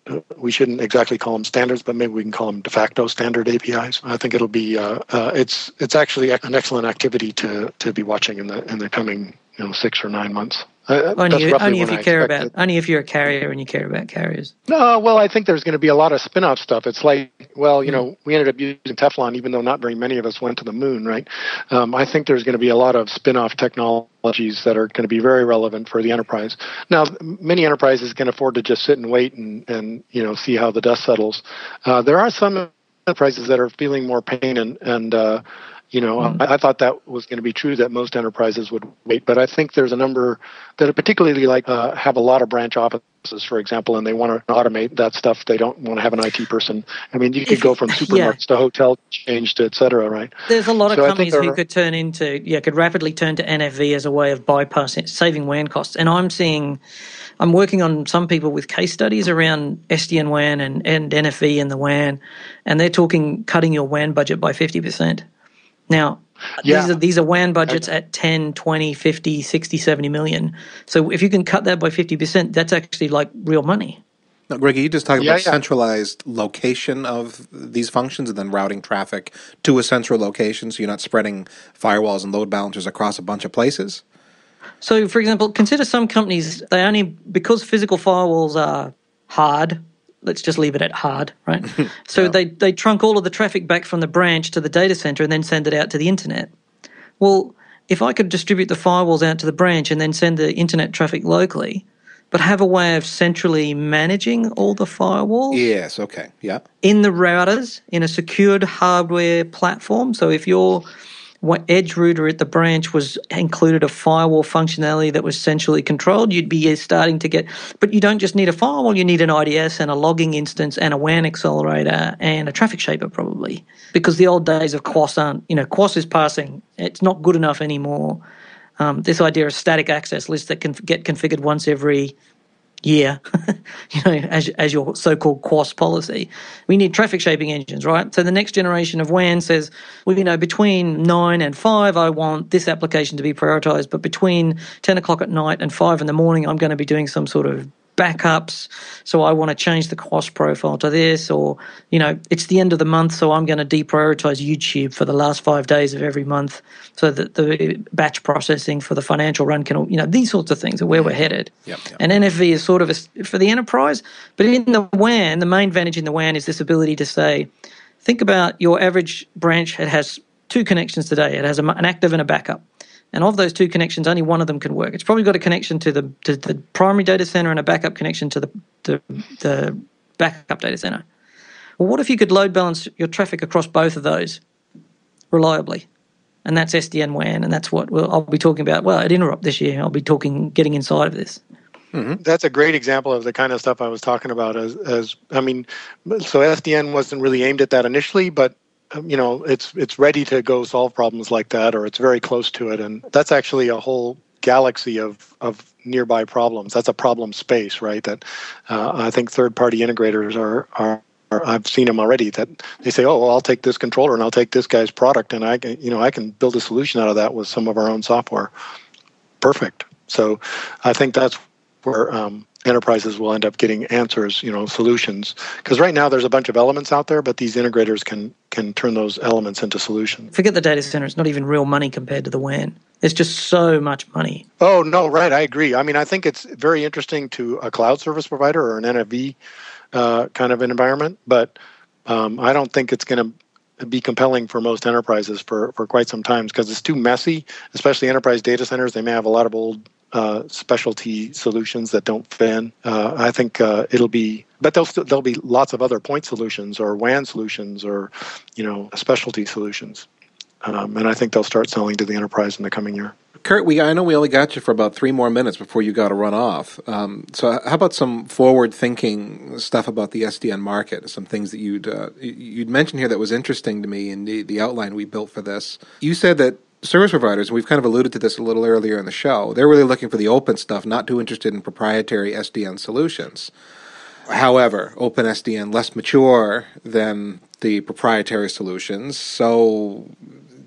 we shouldn't exactly call them standards, but maybe we can call them de facto standard A P Is. I think it'll be uh, uh, it's it's actually an excellent activity to to be watching in the in the coming you know six or nine months. Uh, only that's only if you I care about it. only if you're a carrier and you care about carriers. No, well, I think there's going to be a lot of spin-off stuff. It's like, well, you mm. know, we ended up using Teflon, even though not very many of us went to the moon, right? Um, I think there's going to be a lot of spin-off technologies that are going to be very relevant for the enterprise. Now, many enterprises can afford to just sit and wait and, and you know, see how the dust settles. Uh, there are some enterprises that are feeling more pain and, and uh, You know, mm. I, I thought that was going to be true, that most enterprises would wait. But I think there's a number that are particularly like uh, have a lot of branch offices, for example, and they want to automate that stuff. They don't want to have an I T person. I mean, you could if, go from supermarkets yeah. to hotel change to et cetera, right? There's a lot of so companies who could turn into, yeah, could rapidly turn to N F V as a way of bypassing, saving W A N costs. And I'm seeing, I'm working on some people with case studies around S D N W A N and, and N F V and the W A N, and they're talking cutting your W A N budget by fifty percent. Now, yeah. these are these are W A N budgets at ten, twenty, fifty, sixty, seventy million. So if you can cut that by fifty percent, that's actually like real money. Now, Greg, you just talked yeah, about yeah. centralized location of these functions and then routing traffic to a central location, so you're not spreading firewalls and load balancers across a bunch of places? So, for example, consider some companies, they only, because physical firewalls are hard, let's just leave it at hard, right? So yeah. they, they trunk all of the traffic back from the branch to the data center and then send it out to the internet. Well, if I could distribute the firewalls out to the branch and then send the internet traffic locally, but have a way of centrally managing all the firewalls. Yes, okay, yeah. In the routers, in a secured hardware platform. So if your edge router at the branch was included a firewall functionality that was centrally controlled, you'd be starting to get, but you don't just need a firewall, you need an I D S and a logging instance and a W A N accelerator and a traffic shaper probably, because the old days of Q O S aren't, you know, Q O S is passing. It's not good enough anymore. Um, this idea of static access lists that can get configured once every year, you know, as as your so-called Q O S policy. We need traffic shaping engines, right? So the next generation of W A N says, well, you know, between nine and five, I want this application to be prioritized, but between ten o'clock at night and five in the morning, I'm going to be doing some sort of backups, so I want to change the Q O S profile to this, or, you know, it's the end of the month, so I'm going to deprioritize YouTube for the last five days of every month so that the batch processing for the financial run can, you know, these sorts of things are where we're headed. Yep, yep. And N F V is sort of a, for the enterprise, but in the W A N, the main advantage in the W A N is this ability to say, think about your average branch. It has two connections today. It has a, an active and a backup. And of those two connections, only one of them can work. It's probably got a connection to the to the primary data center and a backup connection to the, to the backup data center. Well, what if you could load balance your traffic across both of those reliably? And that's S D N W A N, and that's what we'll, I'll be talking about. Well, at Interop this year, I'll be talking, getting inside of this. Mm-hmm. That's a great example of the kind of stuff I was talking about. As, as I mean, so S D N wasn't really aimed at that initially, but you know, it's it's ready to go solve problems like that, or it's very close to it, and that's actually a whole galaxy of of nearby problems. That's a problem space, right? That uh, I think third-party integrators are are. I've seen them already that they say, "Oh, well, I'll take this controller and I'll take this guy's product, and I can, you know, I can build a solution out of that with some of our own software." Perfect. So, I think that's where um, enterprises will end up getting answers, you know, solutions. Because right now there's a bunch of elements out there, but these integrators can can turn those elements into solutions. Forget the data center; it's not even real money compared to the W A N. It's just so much money. Oh no, right? I agree. I mean, I think it's very interesting to a cloud service provider or an N F V. Uh, kind of an environment, but um, I don't think it's going to be compelling for most enterprises for, for quite some time because it's too messy, especially enterprise data centers. They may have a lot of old uh, specialty solutions that don't fit in. Uh, I think uh, it'll be, but there'll, still, there'll be lots of other point solutions or W A N solutions or, you know, specialty solutions. Um, and I think they'll start selling to the enterprise in the coming year. Kurt, we I know we only got you for about three more minutes before you got to run off. Um, so how about some forward-thinking stuff about the S D N market, some things that you'd uh, you'd mentioned here that was interesting to me in the, the outline we built for this. You said that service providers, and we've kind of alluded to this a little earlier in the show, they're really looking for the open stuff, not too interested in proprietary S D N solutions. However, OpenSDN less mature than the proprietary solutions, so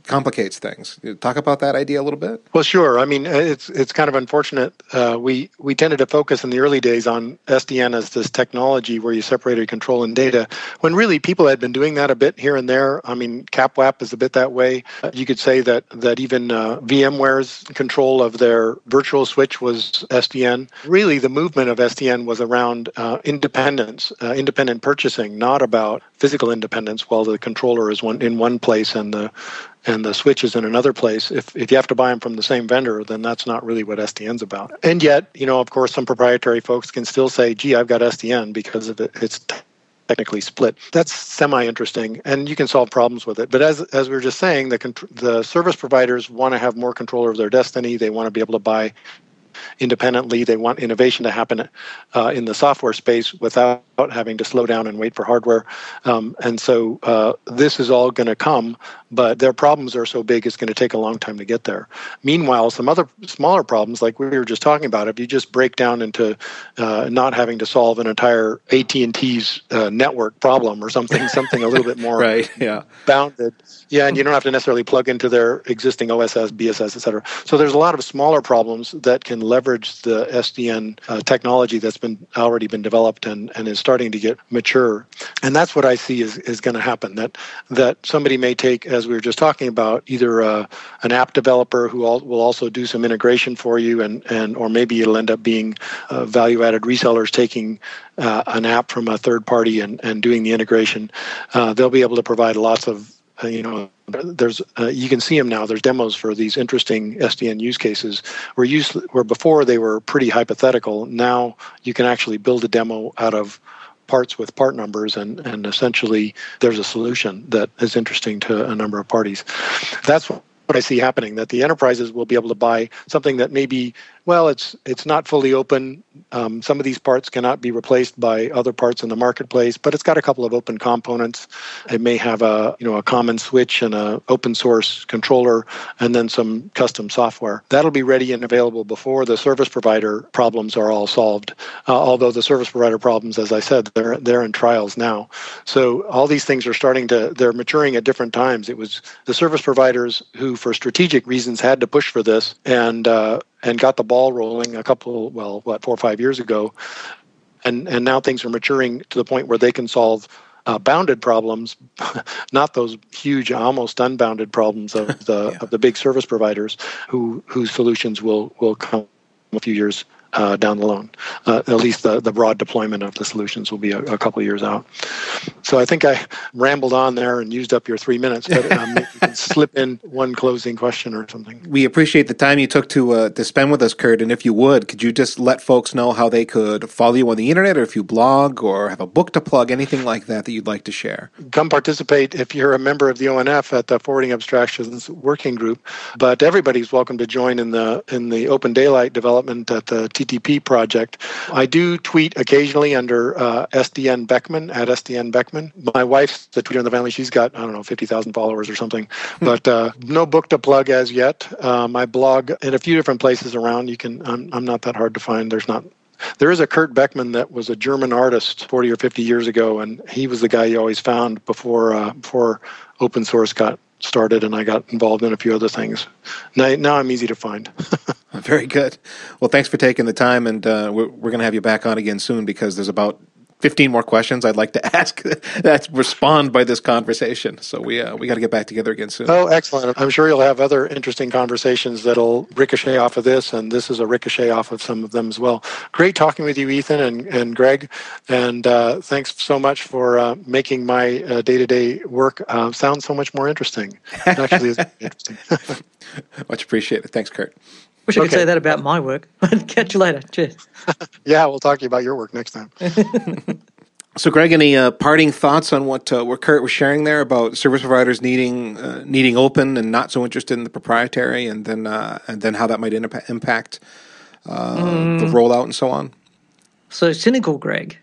complicates things. Talk about that idea a little bit. Well, sure. I mean, it's it's kind of unfortunate. Uh, we we tended to focus in the early days on S D N as this technology where you separated control and data, when really people had been doing that a bit here and there. I mean, CapWap is a bit that way. You could say that that even uh, VMware's control of their virtual switch was S D N. Really, the movement of S D N was around uh, independence, uh, independent purchasing, not about physical independence. While the controller is one in one place and the and the switch is in another place. If if you have to buy them from the same vendor, then that's not really what S D N's about. And yet, you know, of course, some proprietary folks can still say, "Gee, I've got S D N because of it. It's technically split." That's semi-interesting, and you can solve problems with it. But as as we were just saying, the the service providers want to have more control over their destiny. They want to be able to buy independently. They want innovation to happen uh, in the software space without having to slow down and wait for hardware. Um, and so uh, this is all going to come, but their problems are so big it's going to take a long time to get there. Meanwhile, some other smaller problems, like we were just talking about, if you just break down into uh, not having to solve an entire A T and T's uh, network problem or something, something a little bit more right, yeah. bounded. Yeah, and you don't have to necessarily plug into their existing O S S, B S S, et cetera. So there's a lot of smaller problems that can leverage the S D N uh, technology that's been already been developed and, and is starting to get mature. And that's what I see is, is going to happen, that that somebody may take, as we were just talking about, either uh, an app developer who all, will also do some integration for you, and, and or maybe it'll end up being uh, value-added resellers taking uh, an app from a third party and, and doing the integration. Uh, they'll be able to provide lots of Uh, you know, there's uh, you can see them now. There's demos for these interesting S D N use cases where used where before they were pretty hypothetical. Now you can actually build a demo out of parts with part numbers, and and essentially there's a solution that is interesting to a number of parties. That's what I see happening, that the enterprises will be able to buy something that maybe, well, it's it's not fully open. Um, some of these parts cannot be replaced by other parts in the marketplace, but it's got a couple of open components. It may have a you know a common switch and a open source controller, and then some custom software. That'll be ready and available before the service provider problems are all solved. Uh, although the service provider problems, as I said, they're they're in trials now. So all these things are starting to they're maturing at different times. It was the service providers who, for strategic reasons, had to push for this and uh, and got the ball rolling a couple, well, what, four or five years ago. And and now things are maturing to the point where they can solve uh, bounded problems, not those huge, almost unbounded problems of the yeah. of the big service providers who whose solutions will, will come a few years Uh, down the line. Uh, at least the, the broad deployment of the solutions will be a, a couple of years out. So I think I rambled on there and used up your three minutes, but um, maybe you can slip in one closing question or something. We appreciate the time you took to uh, to spend with us, Kurt, and if you would, could you just let folks know how they could follow you on the internet, or if you blog or have a book to plug, anything like that that you'd like to share? Come participate if you're a member of the O N F at the Forwarding Abstractions Working Group, but everybody's welcome to join in the in the Open Daylight development at the T T P project. I do tweet occasionally under uh, S D N Beckman, at S D N Beckman. My wife's the tweeter in the family. She's got, I don't know, fifty thousand followers or something. But uh, no book to plug as yet. Um, I blog in a few different places around. You can. I'm, I'm not that hard to find. There's not. There is a Kurt Beckman that was a German artist forty or fifty years ago, and he was the guy you always found before uh, before open source got started, and I got involved in a few other things. Now, now I'm easy to find. Very good. Well, thanks for taking the time, and uh, we're, we're going to have you back on again soon, because there's about fifteen more questions I'd like to ask that respond by this conversation. So we uh, we got to get back together again soon. Oh, excellent. I'm sure you'll have other interesting conversations that'll ricochet off of this, and this is a ricochet off of some of them as well. Great talking with you, Ethan and, and Greg, and uh, thanks so much for uh, making my uh, day-to-day work uh, sound so much more interesting. It actually is interesting. Much appreciated. Thanks, Kurt. Wish I could okay. say that about my work. Catch you later. Cheers. Yeah, we'll talk to you about your work next time. So, Greg, any uh, parting thoughts on what uh, what Kurt was sharing there about service providers needing uh, needing open and not so interested in the proprietary, and then uh, and then how that might in- impact uh, mm. the rollout and so on? So, cynical Greg,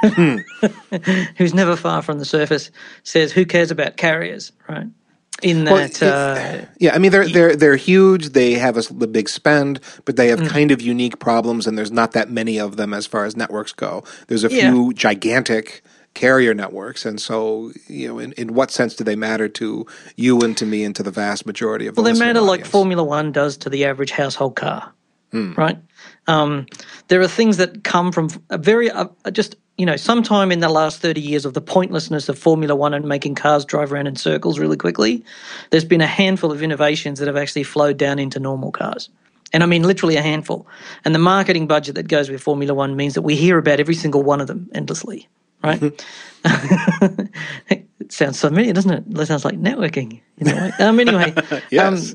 who's never far from the surface, says, "Who cares about carriers?" Right? In that, well, uh, yeah, I mean they're they're they're huge. They have a, a big spend, but they have mm. kind of unique problems, and there's not that many of them as far as networks go. There's a few yeah. gigantic carrier networks. And so, you know, in, in what sense do they matter to you and to me and to the vast majority of the Well, they matter audience? like Formula One does to the average household car, hmm. right? Um, there are things that come from a very uh, just you know sometime in the last thirty years of the pointlessness of Formula One and making cars drive around in circles really quickly. There's been a handful of innovations that have actually flowed down into normal cars. And I mean literally a handful. And the marketing budget that goes with Formula One means that we hear about every single one of them endlessly, right? It sounds so many, doesn't it? That sounds like networking in a way. Um, anyway. Yes.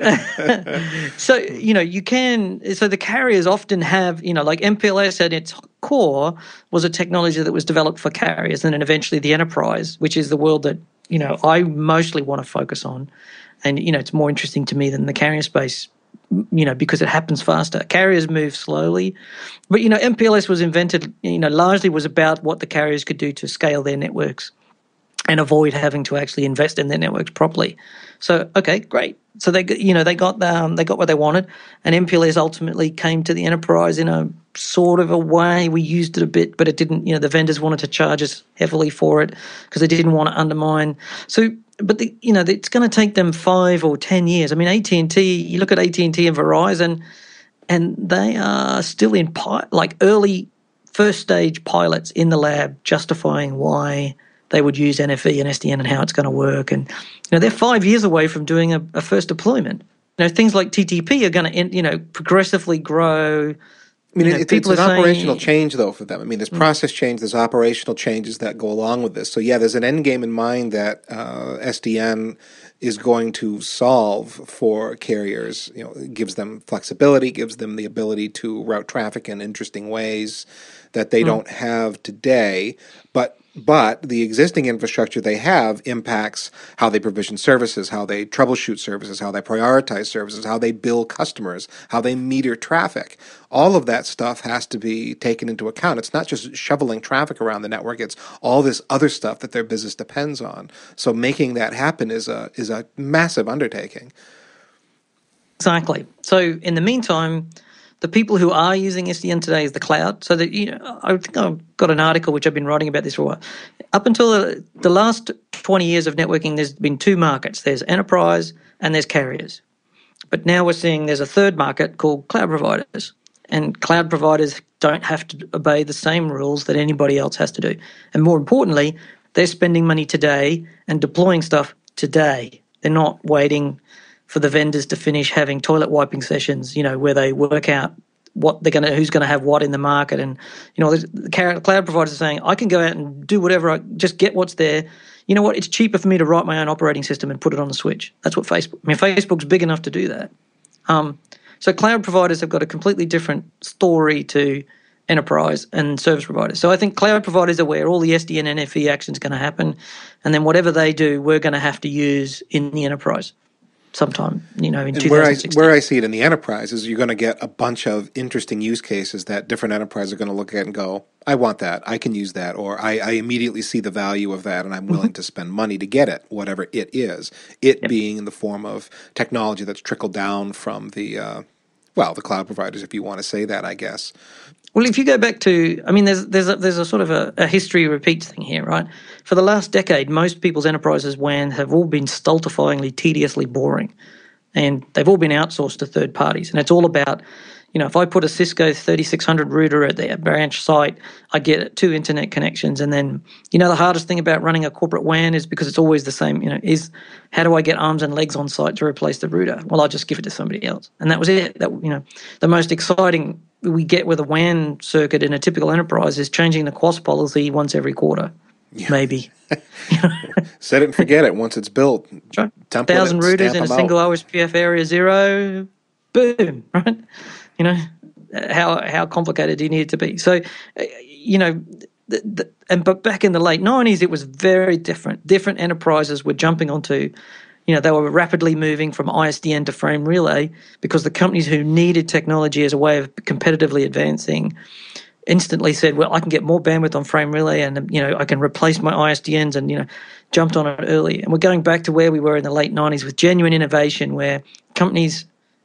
um, so, you know, you can – so the carriers often have, you know, like M P L S at its core was a technology that was developed for carriers and then eventually the enterprise, which is the world that, you know, I mostly want to focus on. And, you know, it's more interesting to me than the carrier space, you know, because it happens faster. Carriers move slowly. But, you know, M P L S was invented, you know, largely was about what the carriers could do to scale their networks and avoid having to actually invest in their networks properly. So, okay, great. So they, you know, they got um, they got what they wanted, and M P L S ultimately came to the enterprise in a sort of a way. We used it a bit, but it didn't. You know, the vendors wanted to charge us heavily for it because they didn't want to undermine. So, but the, you know, it's going to take them five or ten years. I mean, A T and T. You look at A T and T and Verizon, and they are still in pi- like early first stage pilots in the lab, justifying why they would use N F V and S D N and how it's going to work. And, you know, they're five years away from doing a, a first deployment. You know, things like T T P are going to, you know, progressively grow. I mean, you know, it's, it's an saying, operational change, though, for them. I mean, there's process change, there's operational changes that go along with this. So, yeah, there's an end game in mind that uh, S D N is going to solve for carriers. You know, it gives them flexibility, gives them the ability to route traffic in interesting ways that they mm. don't have today. But But the existing infrastructure they have impacts how they provision services, how they troubleshoot services, how they prioritize services, how they bill customers, how they meter traffic. All of that stuff has to be taken into account. It's not just shoveling traffic around the network. It's all this other stuff that their business depends on. So making that happen is a is a massive undertaking. Exactly. So in the meantime, the people who are using S D N today is the cloud. So that, you know, I think I've got an article which I've been writing about this for a while. Up until the, the last twenty years of networking, there's been two markets. There's enterprise and there's carriers. But now we're seeing there's a third market called cloud providers. And cloud providers don't have to obey the same rules that anybody else has to do. And more importantly, they're spending money today and deploying stuff today. They're not waiting for the vendors to finish having toilet wiping sessions, you know, where they work out what they're going to, who's going to have what in the market. And, you know, the cloud providers are saying, I can go out and do whatever, I just get what's there. You know what? It's cheaper for me to write my own operating system and put it on the switch. That's what Facebook, I mean, Facebook's big enough to do that. Um, so cloud providers have got a completely different story to enterprise and service providers. So I think cloud providers are where all the S D N and N F V action is going to happen. And then whatever they do, we're going to have to use in the enterprise sometime, you know, in and twenty sixteen. Where I, where I see it in the enterprise is you're going to get a bunch of interesting use cases that different enterprises are going to look at and go, I want that, I can use that, or I, I immediately see the value of that and I'm willing mm-hmm. to spend money to get it, whatever it is. It yep. being in the form of technology that's trickled down from the, uh, well, the cloud providers, if you want to say that, I guess. Well, if you go back to, I mean, there's there's a, there's a sort of a, a history repeats thing here, right? For the last decade, most people's enterprises W A N have all been stultifyingly, tediously boring, and they've all been outsourced to third parties. And it's all about, you know, if I put a Cisco thirty-six hundred router at their branch site, I get two internet connections. And then, you know, the hardest thing about running a corporate W A N is because it's always the same, you know, is how do I get arms and legs on site to replace the router? Well, I'll just give it to somebody else. And that was it. That, you know, the most exciting we get with a W A N circuit in a typical enterprise is changing the Q O S policy once every quarter, yeah. maybe. Set it and forget it once it's built. Right. one thousand routers in a single O S P F area zero, boom, right? You know, how how complicated do you need it to be? So, you know, the, the, and but back in the late nineties, it was very different. Different enterprises were jumping onto, you know, they were rapidly moving from I S D N to frame relay because the companies who needed technology as a way of competitively advancing instantly said, well, I can get more bandwidth on frame relay and, you know, I can replace my I S D Ns and, you know, jumped on it early. And we're going back to where we were in the late nineties with genuine innovation where companies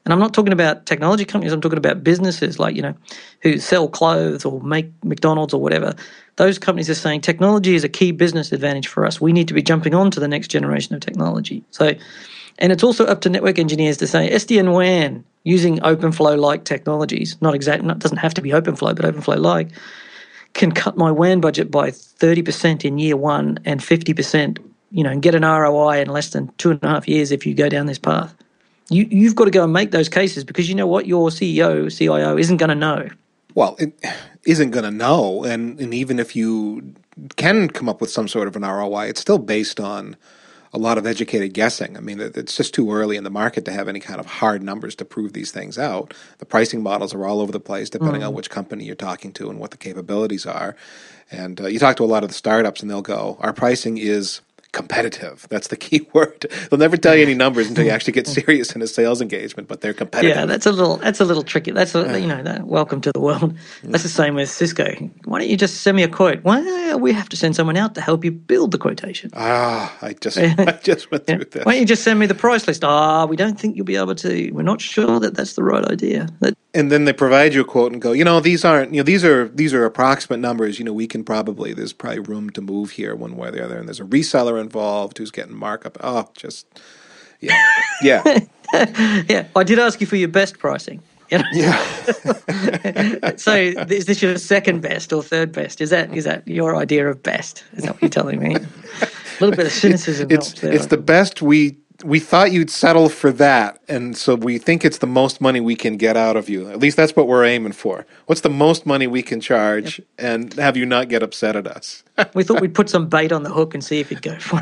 And I'm not talking about technology companies. I'm talking about businesses like, you know, who sell clothes or make McDonald's or whatever. Those companies are saying technology is a key business advantage for us. We need to be jumping on to the next generation of technology. So, and it's also up to network engineers to say S D N W A N using OpenFlow-like technologies, not exact, not doesn't have to be OpenFlow, but OpenFlow-like, can cut my W A N budget by thirty percent in year one and fifty percent, you know, and get an R O I in less than two and a half years if you go down this path. You, you've got to go and make those cases because you know what? Your C E O, C I O isn't going to know. Well, it isn't going to know. And, and even if you can come up with some sort of an R O I, it's still based on a lot of educated guessing. I mean, it's just too early in the market to have any kind of hard numbers to prove these things out. The pricing models are all over the place depending mm. on which company you're talking to and what the capabilities are. And uh, you talk to a lot of the startups and they'll go, our pricing is competitive. That's the key word. They'll never tell you any numbers until you actually get serious in a sales engagement, but they're competitive. Yeah, that's a little that's a little tricky. That's a, you know, that, welcome to the world. That's the same with Cisco. Why don't you just send me a quote? Well, we have to send someone out to help you build the quotation. Ah, I just I just went yeah. through this. Why don't you just send me the price list? Ah, we don't think you'll be able to. We're not sure that that's the right idea. That, and then they provide you a quote and go, you know, these aren't, you know, these are these are approximate numbers. You know, we can probably, there's probably room to move here one way or the other. And there's a reseller involved who's getting markup. Oh, just, yeah. Yeah. yeah. I did ask you for your best pricing. You know? Yeah. So is this your second best or third best? Is that is that your idea of best? Is that what you're telling me? A little bit of cynicism. It's, helps there. It's the best we... We thought you'd settle for that, and so we think it's the most money we can get out of you. At least that's what we're aiming for. What's the most money we can charge yep. and have you not get upset at us? We thought we'd put some bait on the hook and see if you'd go for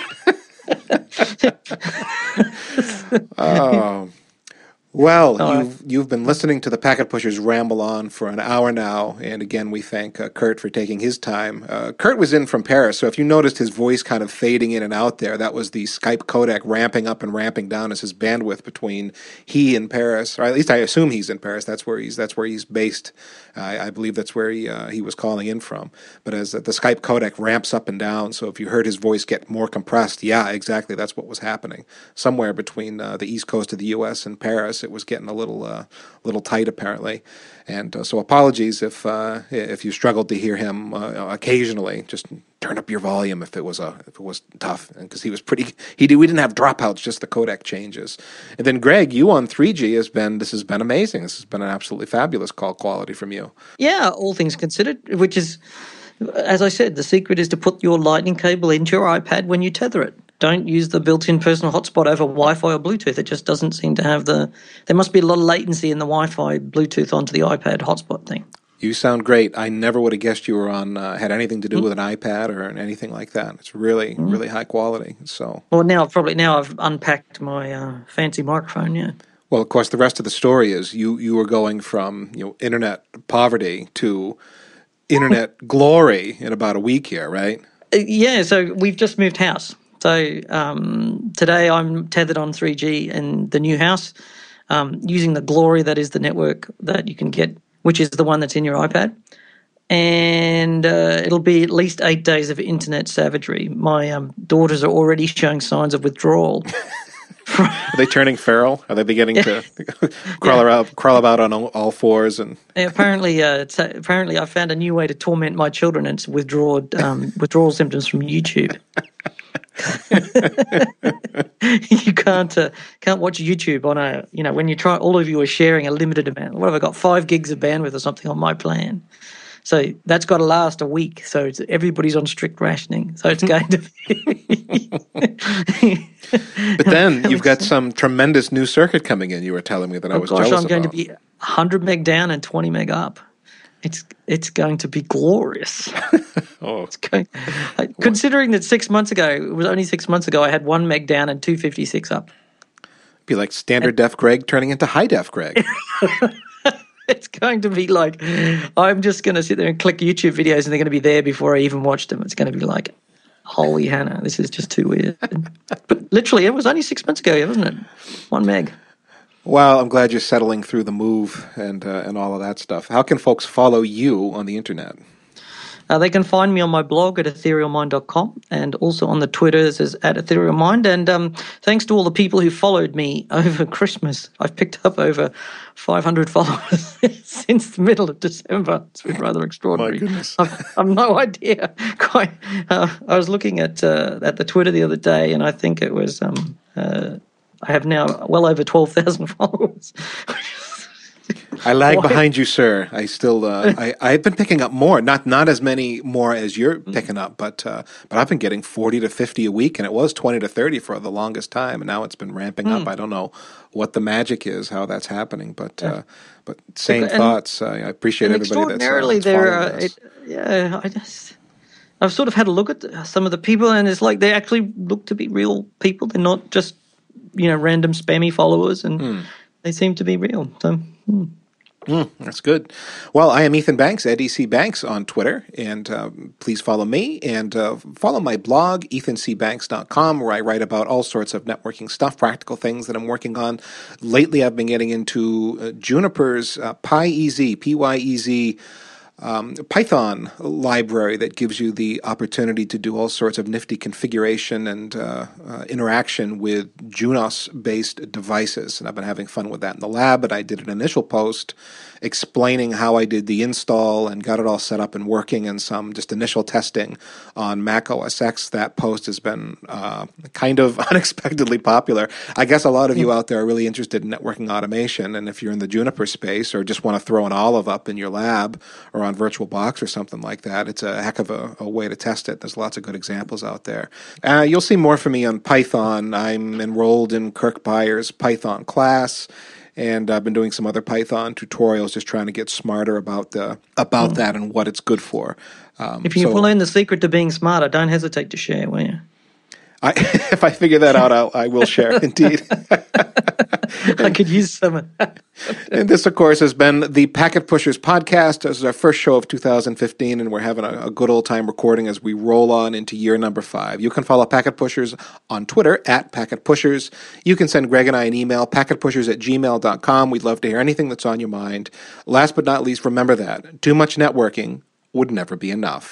it. Oh. Well, oh, you've, you've been listening to the Packet Pushers ramble on for an hour now, and again, we thank uh, Kurt for taking his time. Uh, Kurt was in from Paris, so if you noticed his voice kind of fading in and out there, that was the Skype codec ramping up and ramping down as his bandwidth between he and Paris, or at least I assume he's in Paris. That's where he's that's where he's based. Uh, I, I believe that's where he uh, he was calling in from. But as uh, the Skype codec ramps up and down, so if you heard his voice get more compressed, yeah, exactly, that's what was happening. Somewhere between uh, the east coast of the U S and Paris, it was getting a little uh, little tight apparently, and uh, so apologies if uh, if you struggled to hear him uh, occasionally. Just turn up your volume if it was a if it was tough, because he was pretty. He did, we didn't have dropouts, just the codec changes. And then Greg, you on three G has been this has been amazing. This has been an absolutely fabulous call quality from you. Yeah, all things considered, which is, as I said, the secret is to put your lightning cable into your iPad when you tether it. Don't use the built-in personal hotspot over Wi-Fi or Bluetooth. It just doesn't seem to have the... There must be a lot of latency in the Wi-Fi Bluetooth onto the iPad hotspot thing. You sound great. I never would have guessed you were on, uh, had anything to do mm. with an iPad or anything like that. It's really, mm. really high quality. So, well, now probably now I've unpacked my uh, fancy microphone, yeah. Well, of course, the rest of the story is you, you were going from, you know, internet poverty to internet glory in about a week here, right? Uh, yeah, so we've just moved house. So um, today I'm tethered on three G in the new house um, using the glory that is the network that you can get, which is the one that's in your iPad. And uh, it'll be at least eight days of internet savagery. My um, daughters are already showing signs of withdrawal. Are they turning feral? Are they beginning yeah. to crawl, yeah. around, crawl about on all, all fours? And yeah, apparently, uh, it's, uh, apparently, I found a new way to torment my children. And it's withdraw um, withdrawal symptoms from YouTube. You can't uh, can't watch YouTube on a you know when you try. All of you are sharing a limited amount. What have I got? Five gigs of bandwidth or something on my plan. So that's got to last a week. So it's, everybody's on strict rationing. So it's going to be. But then you've got some tremendous new circuit coming in. You were telling me that oh I was gosh, jealous I'm going about. to be one hundred meg down and twenty meg up. It's it's going to be glorious. oh, it's going, considering that six months ago, it was only six months ago, I had one meg down and two fifty-six up. Be like standard and, def Greg turning into high def Greg. It's going to be like, I'm just going to sit there and click YouTube videos and they're going to be there before I even watch them. It's going to be like, holy Hannah, this is just too weird. But literally, it was only six months ago, wasn't it? One meg. Well, I'm glad you're settling through the move and uh, and all of that stuff. How can folks follow you on the internet? Uh, they can find me on my blog at ethereal mind dot com and also on the Twitters as at etherealmind. And um, thanks to all the people who followed me over Christmas, I've picked up over five hundred followers since the middle of December. It's been rather extraordinary. My goodness. I've, I've no idea. Quite. Uh, I was looking at uh, at the Twitter the other day, and I think it was um, uh, I have now well over twelve thousand followers. I lag Why? behind you, sir. I still, uh, I, I've been picking up more, not not as many more as you're picking up, but uh, but I've been getting forty to fifty a week, and it was twenty to thirty for the longest time, and now it's been ramping Mm. up. I don't know what the magic is, how that's happening, but uh, but same And- thoughts. Uh, I appreciate And everybody that's, uh, extraordinarily, that's there, following uh, us. it, yeah, I just, I've sort of had a look at some of the people, and it's like they actually look to be real people. They're not just, you know, random spammy followers, and Hmm. they seem to be real. So, hmm. Mm, that's good. Well, I am Ethan Banks at E C Banks on Twitter, and uh, please follow me and uh, follow my blog, ethan c banks dot com, where I write about all sorts of networking stuff, practical things that I'm working on. Lately, I've been getting into uh, Juniper's uh, PyEZ, P Y E Z, um, Python library that gives you the opportunity to do all sorts of nifty configuration and uh, uh, interaction with Junos-based devices. And I've been having fun with that in the lab, but I did an initial post explaining how I did the install and got it all set up and working, and some just initial testing on Mac O S X. That post has been uh, kind of unexpectedly popular. I guess a lot of you out there are really interested in networking automation, and if you're in the Juniper space or just want to throw an Olive up in your lab or on VirtualBox or something like that, it's a heck of a, a way to test it. There's lots of good examples out there. Uh, you'll see more from me on Python. I'm enrolled in Kirk Byers' Python class, and I've been doing some other Python tutorials, just trying to get smarter about the about that and what it's good for. Um, If you so learn the secret to being smarter, don't hesitate to share, will you? I, if I figure that out, I'll, I will share, indeed. I could use some of that. And this, of course, has been the Packet Pushers podcast. This is our first show of two thousand fifteen, and we're having a, a good old time recording as we roll on into year number five. You can follow Packet Pushers on Twitter, at Packet Pushers. You can send Greg and I an email, packetpushers at gmail dot com. We'd love to hear anything that's on your mind. Last but not least, remember that too much networking would never be enough.